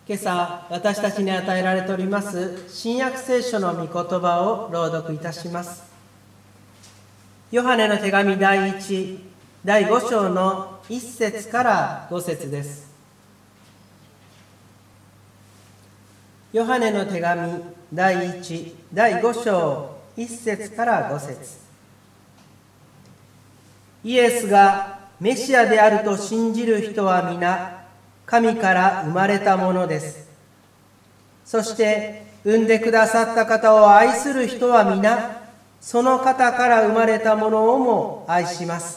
今朝私たちに与えられております新約聖書の御言葉を朗読いたします。ヨハネの手紙第5章の1節から5節です。ヨハネの手紙第5章1節から5節。イエスがメシアであると信じる人は皆神から生まれたものです。そして産んでくださった方を愛する人は皆その方から生まれたものをも愛します。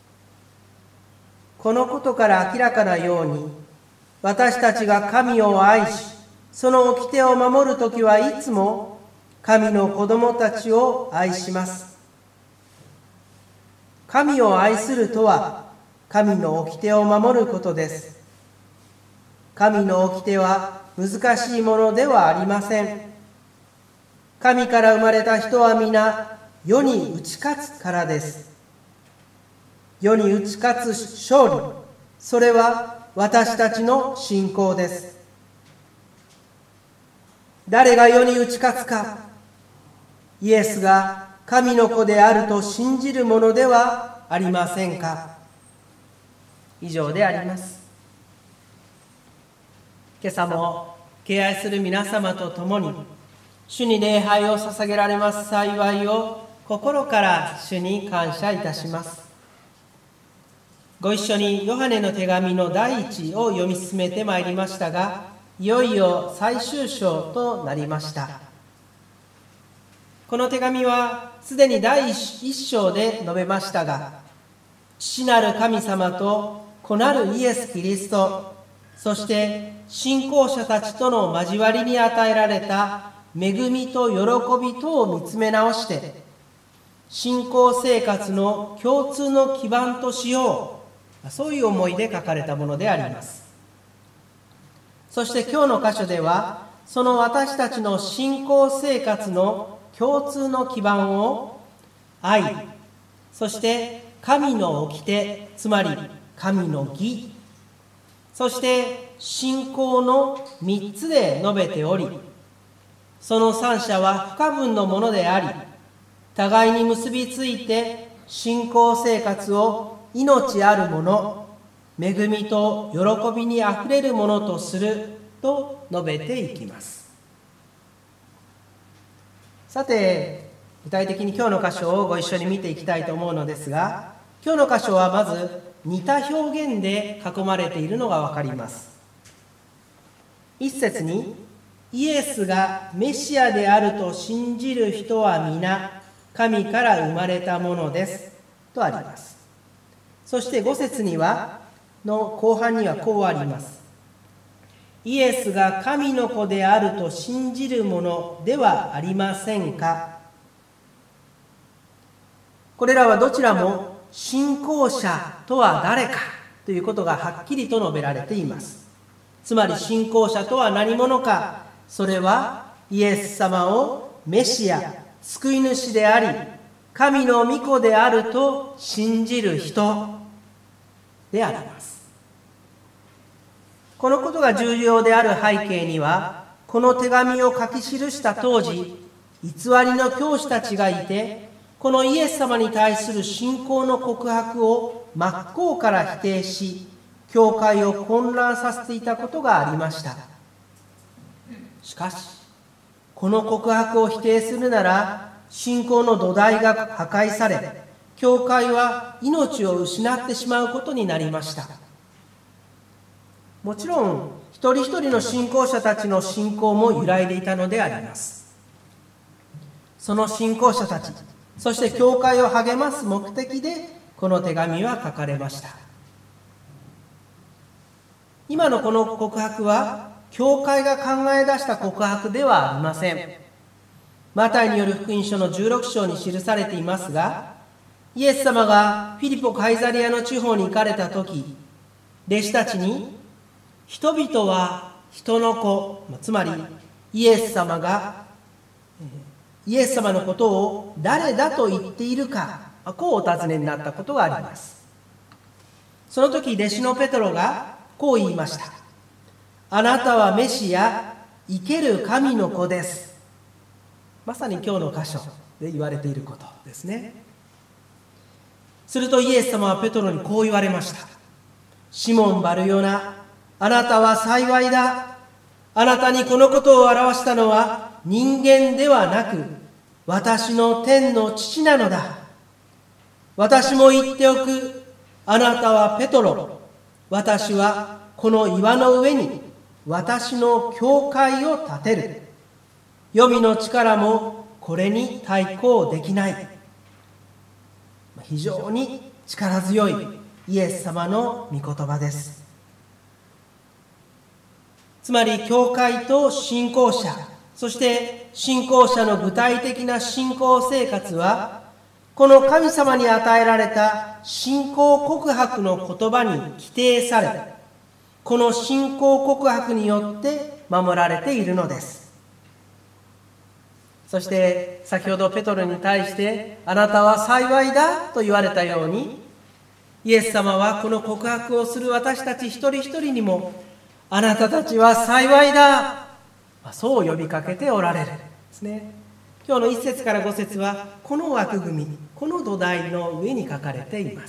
このことから明らかなように、私たちが神を愛し、その掟を守るときはいつも神の子供たちを愛します。神を愛するとは、神の掟を守ることです。神の掟は難しいものではありません。神から生まれた人は皆世に打ち勝つからです。世に打ち勝つ勝利、それは私たちの信仰です。誰が世に打ち勝つか、イエスが神の子であると信じるものではありませんか。以上であります。今朝も敬愛する皆様と共に主に礼拝を捧げられます幸いを心から主に感謝いたします。ご一緒にヨハネの手紙の第1を読み進めてまいりましたが、いよいよ最終章となりました。この手紙はすでに第1章で述べましたが、父なる神様と子なるイエス・キリスト、そして信仰者たちとの交わりに与えられた恵みと喜びとを見つめ直して、信仰生活の共通の基盤としよう、そういう思いで書かれたものであります。そして今日の箇所では、その私たちの信仰生活の共通の基盤を愛、そして神の掟、つまり神の義、そして信仰の3つで述べており、その3者は不可分のものであり、互いに結びついて信仰生活を命あるもの、恵みと喜びにあふれるものとすると述べていきます。さて、具体的に今日の箇所をご一緒に見ていきたいと思うのですが、今日の箇所はまず似た表現で囲まれているのがわかります。一節に、イエスがメシアであると信じる人は皆神から生まれたものですとあります。そして5節にはの後半にはこうあります。イエスが神の子であると信じるものではありませんか。これらはどちらも信仰者とは誰かということがはっきりと述べられています。つまり信仰者とは何者か、それはイエス様をメシア、救い主であり、神の御子であると信じる人であります。このことが重要である背景には、この手紙を書き記した当時、偽りの教師たちがいて、このイエス様に対する信仰の告白を真っ向から否定し、教会を混乱させていたことがありました。しかし、この告白を否定するなら、信仰の土台が破壊され、教会は命を失ってしまうことになりました。もちろん、一人一人の信仰者たちの信仰も揺らいでいたのであります。その信仰者たち、そして教会を励ます目的でこの手紙は書かれました。今のこの告白は教会が考え出した告白ではありません。マタイによる福音書の16章に記されていますが、イエス様がフィリポ・カイザリアの地方に行かれた時、弟子たちに、人々は人の子、つまりイエス様のことを誰だと言っているか、こうお尋ねになったことがあります。その時弟子のペトロがこう言いました。 あなたはメシア、生ける神の子です。まさに今日の箇所で言われていることですね。するとイエス様はペトロにこう言われました。シモン・バルヨナ、あなたは幸いだ。あなたにこのことを表したのは人間ではなく、私の天の父なのだ。私も言っておく。あなたはペトロ。私はこの岩の上に私の教会を建てる。黄泉の力もこれに対抗できない。非常に力強いイエス様の御言葉です。つまり教会と信仰者、そして信仰者の具体的な信仰生活は、この神様に与えられた信仰告白の言葉に規定され、この信仰告白によって守られているのです。そして先ほどペトロに対してあなたは幸いだと言われたように、イエス様はこの告白をする私たち一人一人にも、あなたたちは幸いだ、そう呼びかけておられるんですね。今日の1節から5節はこの枠組み、この土台の上に書かれています。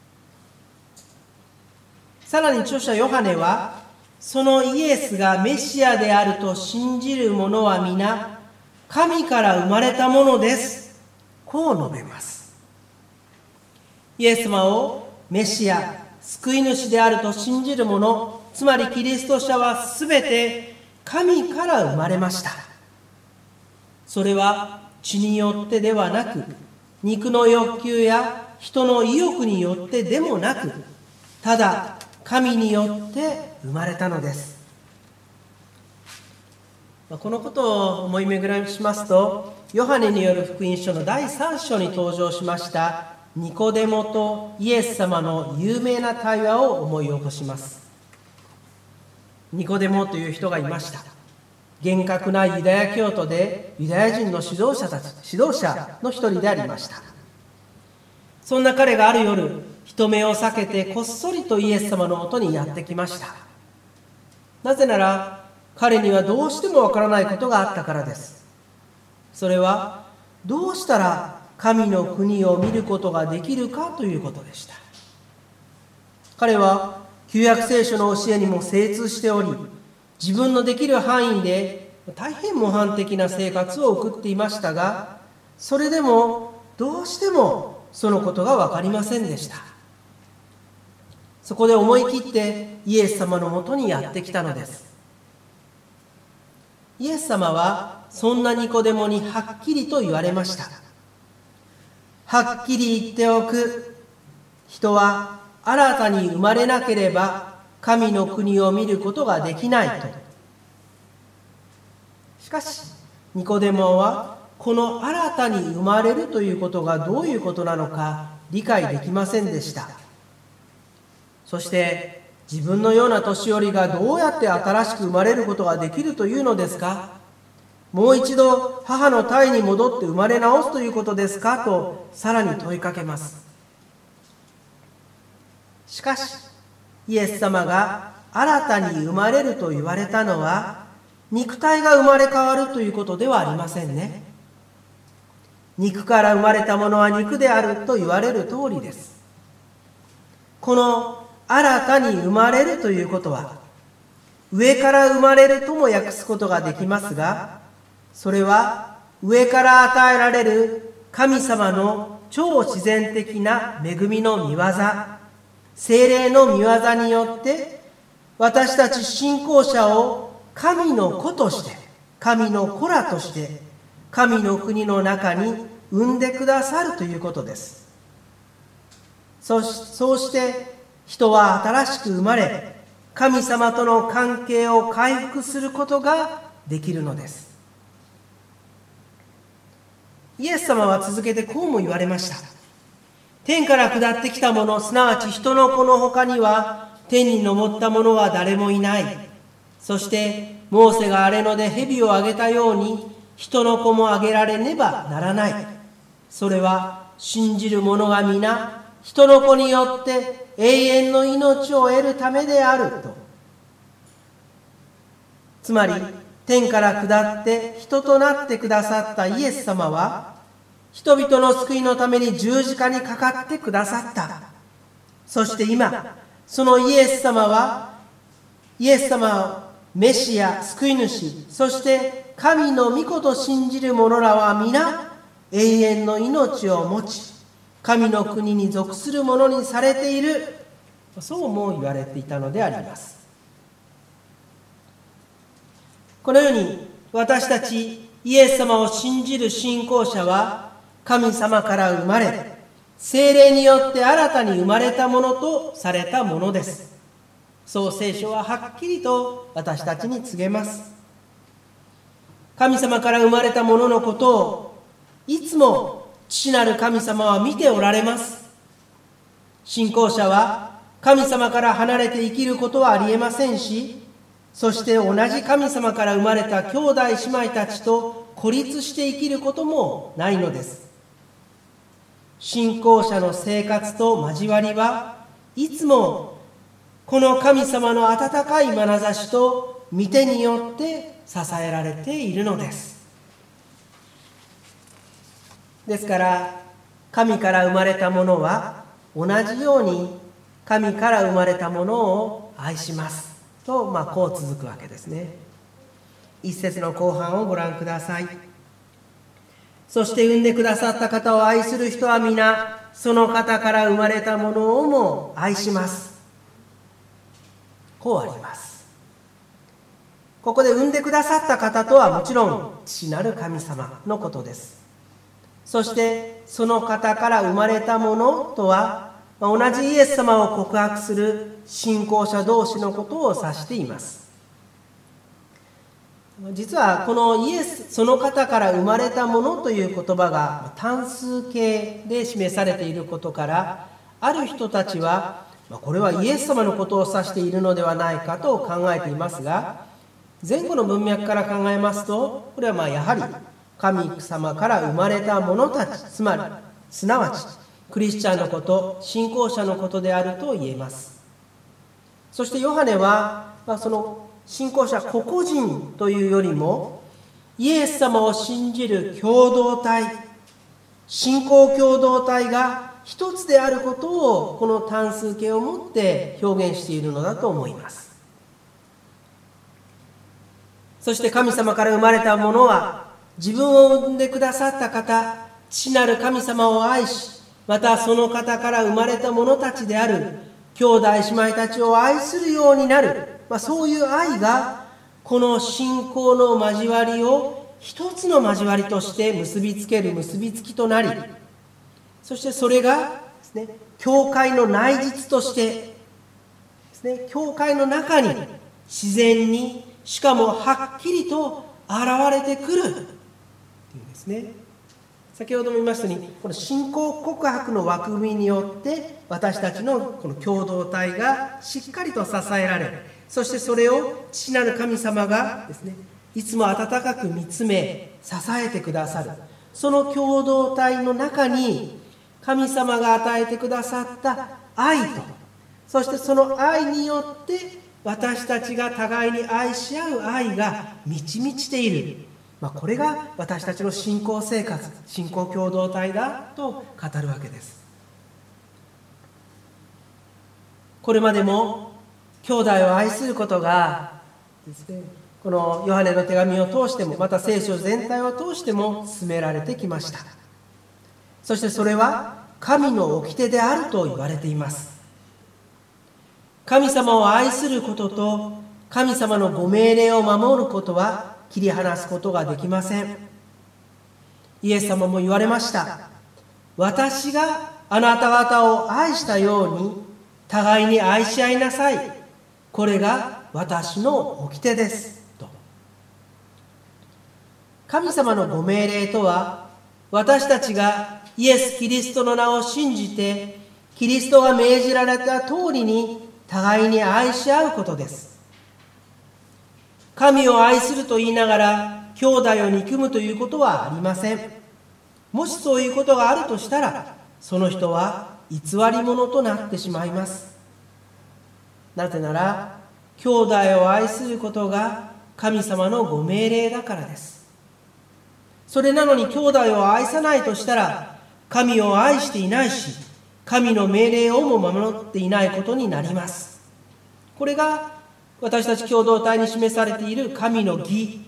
さらに著者ヨハネは、そのイエスがメシアであると信じる者は皆神から生まれたものです、こう述べます。イエス様をメシア、救い主であると信じる者、つまりキリスト者はすべて神から生まれました。それは血によってではなく、肉の欲求や人の意欲によってでもなく、ただ神によって生まれたのです。このことを思い巡らしますと、ヨハネによる福音書の第3章に登場しましたニコデモとイエス様の有名な対話を思い起こします。ニコデモという人がいました。厳格なユダヤ教徒でユダヤ人の指導者の一人でありました。そんな彼がある夜、人目を避けてこっそりとイエス様のもとにやってきました。なぜなら彼にはどうしてもわからないことがあったからです。それはどうしたら神の国を見ることができるかということでした。彼は旧約聖書の教えにも精通しており、自分のできる範囲で大変模範的な生活を送っていましたが、それでもどうしてもそのことが分かりませんでした。そこで思い切ってイエス様のもとにやってきたのです。イエス様はそんなニコデモにはっきりと言われました。はっきり言っておく。人は新たに生まれなければ神の国を見ることができないと。しかしニコデモはこの新たに生まれるということがどういうことなのか理解できませんでした。そして自分のような年寄りがどうやって新しく生まれることができるというのですか？もう一度母の胎に戻って生まれ直すということですか？とさらに問いかけます。しかしイエス様が新たに生まれると言われたのは、肉体が生まれ変わるということではありませんね。肉から生まれたものは肉であると言われる通りです。この新たに生まれるということは、上から生まれるとも訳すことができますが、それは上から与えられる神様の超自然的な恵みの御業、聖霊の御業によって私たち信仰者を神の子として、神の子らとして神の国の中に産んでくださるということです。そうして人は新しく生まれ、神様との関係を回復することができるのです。イエス様は続けてこうも言われました。天から下ってきたもの、すなわち人の子の他には天に昇った者は誰もいない。そしてモーセが荒野で蛇をあげたように人の子もあげられねばならない。それは信じる者が皆人の子によって永遠の命を得るためであると。 つまり天から下って人となってくださったイエス様は、人々の救いのために十字架にかかってくださった。そして今、そのイエス様はメシア、救い主、そして神の御子と信じる者らは皆永遠の命を持ち、神の国に属する者にされている、そうも言われていたのであります。このように私たちイエス様を信じる信仰者は、神様から生まれ、聖霊によって新たに生まれたものとされたものです。そう聖書ははっきりと私たちに告げます。神様から生まれたもののことをいつも父なる神様は見ておられます。信仰者は神様から離れて生きることはありえませんし、そして同じ神様から生まれた兄弟姉妹たちと孤立して生きることもないのです。信仰者の生活と交わりはいつもこの神様の温かい眼差しと御手によって支えられているのです。ですから神から生まれたものは同じように神から生まれたものを愛しますと、こう続くわけですね。一節の後半をご覧ください。そして産んでくださった方を愛する人は皆その方から生まれたものをも愛します。こうあります。ここで産んでくださった方とはもちろん父なる神様のことです。そしてその方から生まれたものとは同じイエス様を告白する信仰者同士のことを指しています。実はこのその方から生まれたものという言葉が単数形で示されていることから、ある人たちはこれはイエス様のことを指しているのではないかと考えていますが、前後の文脈から考えますと、これはやはり神様から生まれた者たち、すなわちクリスチャンのこと、信仰者のことであると言えます。そしてヨハネは、その信仰者個々人というよりも、イエス様を信じる共同体、信仰共同体が一つであることをこの単数形をもって表現しているのだと思います。そして神様から生まれた者は、自分を産んでくださった方、父なる神様を愛し、またその方から生まれた者たちである兄弟姉妹たちを愛するようになる、そういう愛がこの信仰の交わりを一つの交わりとして結びつける結びつきとなり、そしてそれがですね、教会の内実としてですね、教会の中に自然にしかもはっきりと現れてくるというんですね。先ほども言いましたように、この信仰告白の枠組みによって私たちのこの共同体がしっかりと支えられ、そしてそれを父なる神様がですね、いつも温かく見つめ支えてくださる、その共同体の中に神様が与えてくださった愛と、そしてその愛によって私たちが互いに愛し合う愛が満ち満ちている、これが私たちの信仰生活、信仰共同体だと語るわけです。これまでも兄弟を愛することがですね、このヨハネの手紙を通しても、また聖書全体を通しても進められてきました。そしてそれは神の掟であると言われています。神様を愛することと神様のご命令を守ることは切り離すことができません。イエス様も言われました。私があなた方を愛したように互いに愛し合いなさい。これが私の掟ですと。神様のご命令とは、私たちがイエス・キリストの名を信じてキリストが命じられた通りに互いに愛し合うことです。神を愛すると言いながら兄弟を憎むということはありません。もしそういうことがあるとしたら、その人は偽り者となってしまいます。なぜなら兄弟を愛することが神様のご命令だからです。それなのに兄弟を愛さないとしたら、神を愛していないし、神の命令をも守っていないことになります。これが私たち共同体に示されている神の義。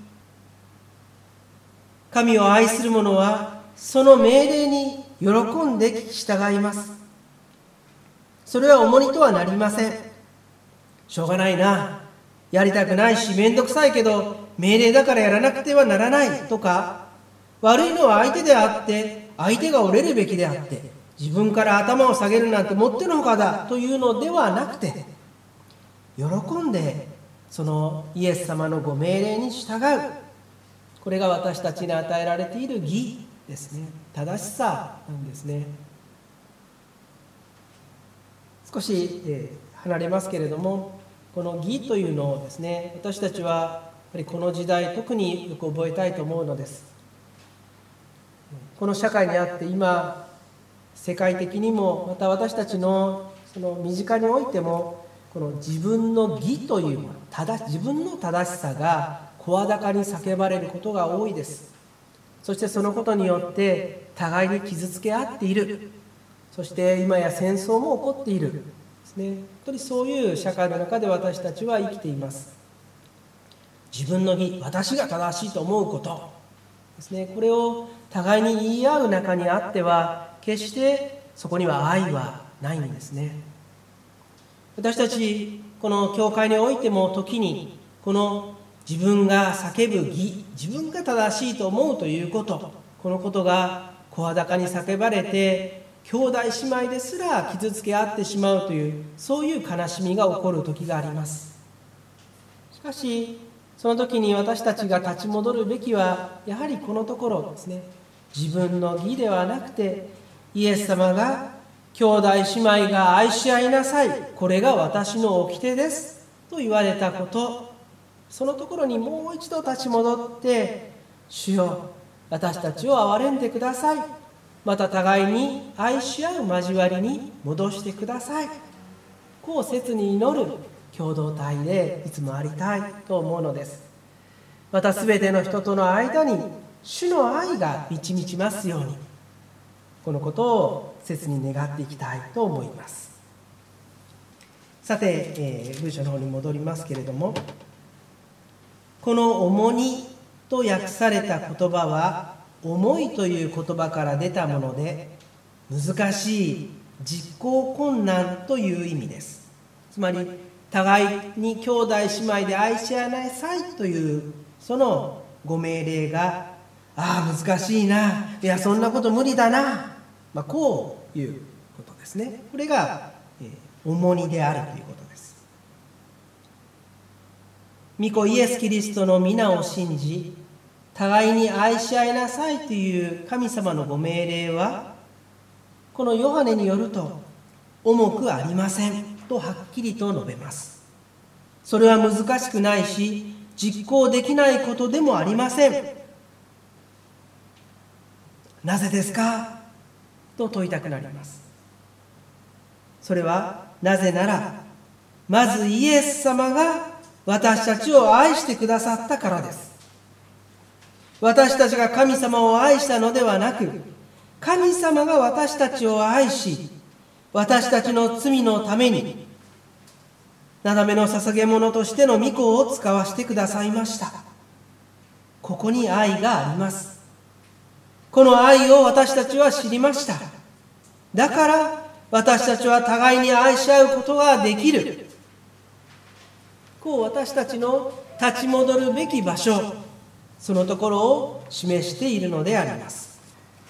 神を愛する者はその命令に喜んで従います。それは重荷とはなりません。しょうがないな、やりたくないしめんどくさいけど命令だからやらなくてはならないとか、悪いのは相手であって相手が折れるべきであって自分から頭を下げるなんてもってのほかだというのではなくて、喜んでそのイエス様のご命令に従う、これが私たちに与えられている義ですね。正しさなんですね。少し離れますけれども、この義というのをですね、私たちはやっぱりこの時代特によく覚えたいと思うのです。この社会にあって今世界的にもまた私たちのその身近においても、この自分の義というもの、自分の正しさが声高に叫ばれることが多いです。そしてそのことによって互いに傷つけ合っている。そして今や戦争も起こっているですね。本当にそういう社会の中で私たちは生きています。自分の義、私が正しいと思うことですね、これを互いに言い合う中にあっては決してそこには愛はないんですね。私たちこの教会においても時にこの自分が叫ぶ義、自分が正しいと思うということ、このことが声高に叫ばれて兄弟姉妹ですら傷つけ合ってしまうという、そういう悲しみが起こる時があります。しかしその時に私たちが立ち戻るべきはやはりこのところですね。自分の義ではなくて、イエス様が兄弟姉妹が愛し合いなさい、これが私の掟ですと言われたこと、そのところにもう一度立ち戻って、主よ、私たちを憐れんでください、また互いに愛し合う交わりに戻してください、こう切に祈る共同体でいつもありたいと思うのです。またすべての人との間に主の愛が満ち満ちますように、このことを切に願っていきたいと思います。さて、文章の方に戻りますけれども、この重荷と訳された言葉は重いという言葉から出たもので、難しい、実行困難という意味です。つまり互いに兄弟姉妹で愛し合いなさいというそのご命令が、難しいな、いやそんなこと無理だな、こういうことですね。これが重荷であるということです。御子イエス・キリストの皆を信じ、互いに愛し合いなさいという神様のご命令は、このヨハネによると重くありませんとはっきりと述べます。それは難しくないし、実行できないことでもありません。なぜですかと問いたくなります。それはなぜなら、まずイエス様が私たちを愛してくださったからです。私たちが神様を愛したのではなく、神様が私たちを愛し、私たちの罪のためになだめの捧げ物としての御子を使わせてくださいました。ここに愛があります。この愛を私たちは知りました。だから私たちは互いに愛し合うことができる。こう私たちの立ち戻るべき場所、そのところを示しているのであります。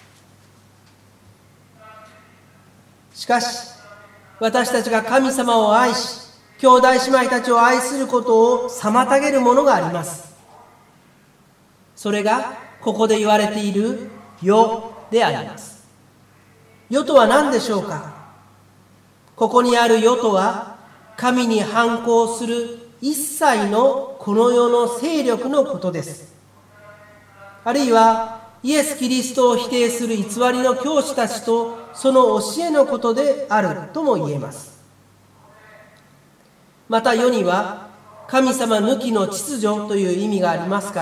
しかし私たちが神様を愛し、兄弟姉妹たちを愛することを妨げるものがあります。それがここで言われている世であります。世とは何でしょうか。ここにある世とは、神に反抗する一切のこの世の勢力のことです。あるいはイエス・キリストを否定する偽りの教師たちとその教えのことであるとも言えます。また世には神様抜きの秩序という意味がありますから、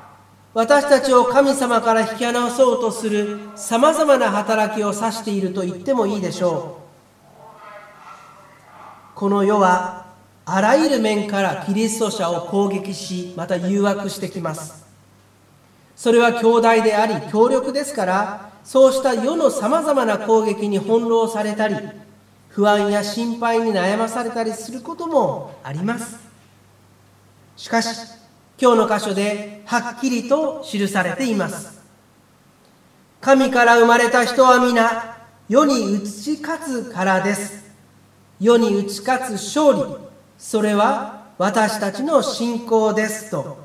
私たちを神様から引き離そうとするさまざまな働きを指していると言ってもいいでしょう。この世はあらゆる面からキリスト者を攻撃し、また誘惑してきます。それは兄弟であり協力ですから、そうした世のさまざまな攻撃に翻弄されたり、不安や心配に悩まされたりすることもあります。しかし今日の箇所ではっきりと記されています。神から生まれた人は皆世に打ち勝つからです。世に打ち勝つ勝利、それは私たちの信仰ですと。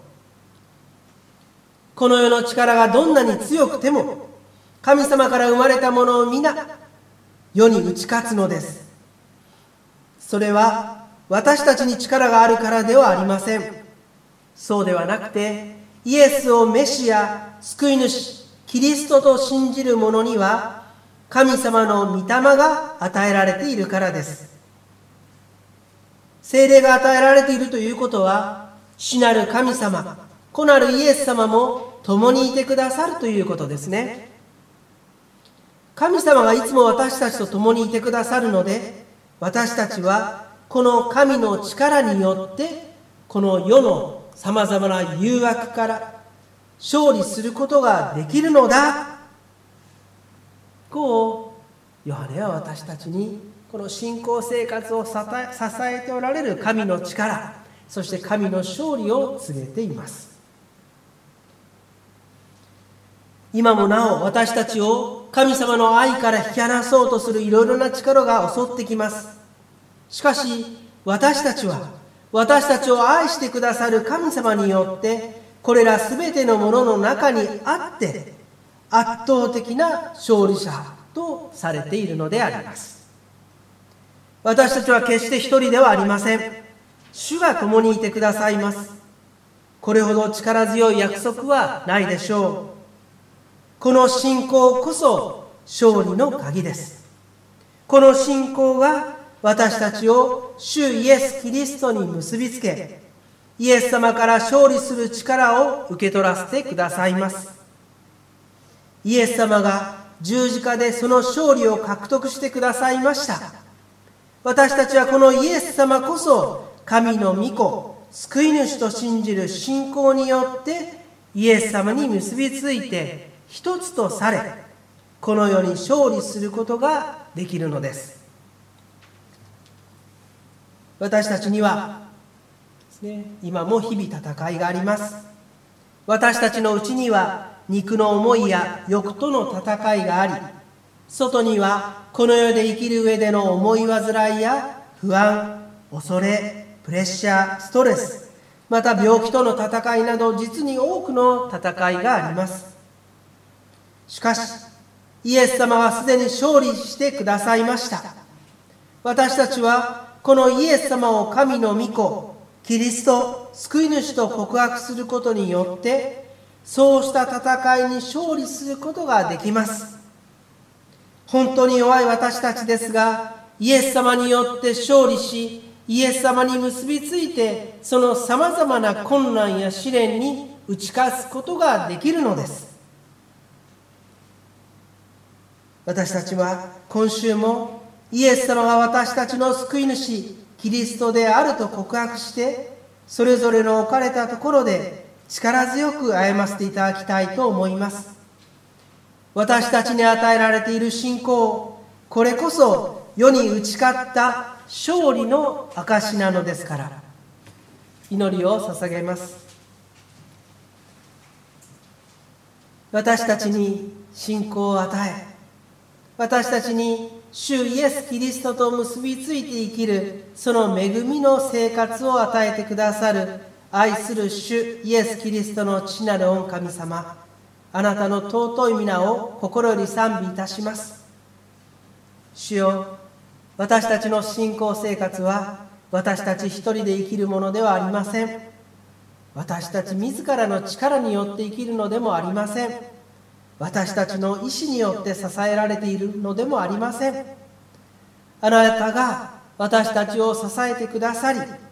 この世の力がどんなに強くても、神様から生まれたものを皆世に打ち勝つのです。それは私たちに力があるからではありません。そうではなくて、イエスをメシア、救い主、キリストと信じる者には神様の御霊が与えられているからです。聖霊が与えられているということは、主なる神様、子なるイエス様も共にいてくださるということですね。神様がいつも私たちと共にいてくださるので、私たちはこの神の力によってこの世のさまざまな誘惑から勝利することができるのだ。こうヨハネは私たちにこの信仰生活を支えておられる神の力、そして神の勝利を告げています。今もなお私たちを神様の愛から引き離そうとするいろいろな力が襲ってきます。しかし私たちは私たちを愛してくださる神様によってこれらすべてのものの中にあって圧倒的な勝利者とされているのであります。私たちは決して一人ではありません。主が共にいてくださいます。これほど力強い約束はないでしょう。この信仰こそ勝利の鍵です。この信仰が私たちを主イエス・キリストに結びつけ、イエス様から勝利する力を受け取らせてくださいます。イエス様が十字架でその勝利を獲得してくださいました。私たちはこのイエス様こそ神の御子、救い主と信じる信仰によってイエス様に結びついて一つとされ、この世に勝利することができるのです。私たちには今も日々戦いがあります。私たちのうちには肉の思いや欲との戦いがあり、外にはこの世で生きる上での思い煩いや不安、恐れ、プレッシャー、ストレス、また病気との戦いなど実に多くの戦いがあります。しかしイエス様はすでに勝利してくださいました。私たちはこのイエス様を神の御子、キリスト、救い主と告白することによって、そうした戦いに勝利することができます。本当に弱い私たちですが、イエス様によって勝利し、イエス様に結びついて、そのさまざまな困難や試練に打ち勝つことができるのです。私たちは今週もイエス様が私たちの救い主、キリストであると告白して、それぞれの置かれたところで力強く歩ませていただきたいと思います。私たちに与えられている信仰、これこそ世に打ち勝った勝利の証なのですから、祈りを捧げます。私たちに信仰を与え、私たちに主イエス・キリストと結びついて生きるその恵みの生活を与えてくださる愛する主イエス・キリストの父なる御神様、あなたの尊い皆を心より賛美いたします。主よ、私たちの信仰生活は私たち一人で生きるものではありません。私たち自らの力によって生きるのでもありません。私たちの意志によって支えられているのでもありません。あなたが私たちを支えてくださり、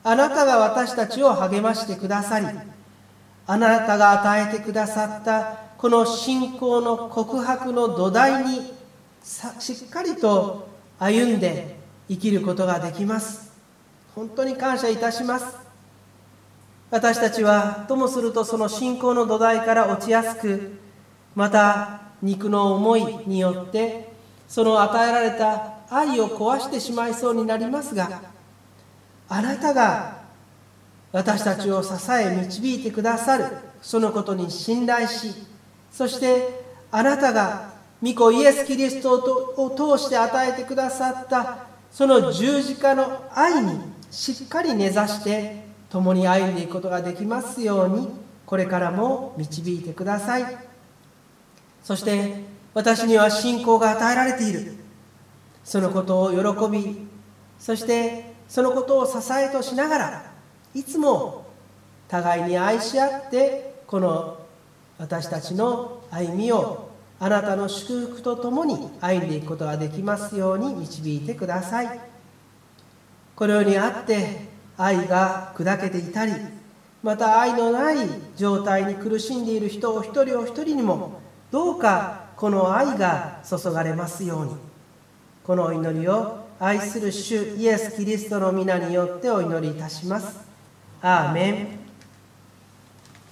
あなたが私たちを励ましてくださり、あなたが与えてくださったこの信仰の告白の土台にしっかりと歩んで生きることができます。本当に感謝いたします。私たちはともするとその信仰の土台から落ちやすく、また肉の思いによってその与えられた愛を壊してしまいそうになりますが、あなたが私たちを支え導いてくださるそのことに信頼し、そしてあなたが御子イエス・キリストを通して与えてくださったその十字架の愛にしっかり根ざして共に歩んでいくことができますように、これからも導いてください。そして私には信仰が与えられている、そのことを喜び、そしてそのことを支えとしながら、いつも互いに愛し合ってこの私たちの歩みをあなたの祝福とともに歩んでいくことができますように導いてください。このようにあって愛が砕けていたり、また愛のない状態に苦しんでいる人お一人お一人にもどうかこの愛が注がれますように、このお祈りを愛する主イエス・キリストの皆によってお祈りいたします。アーメン。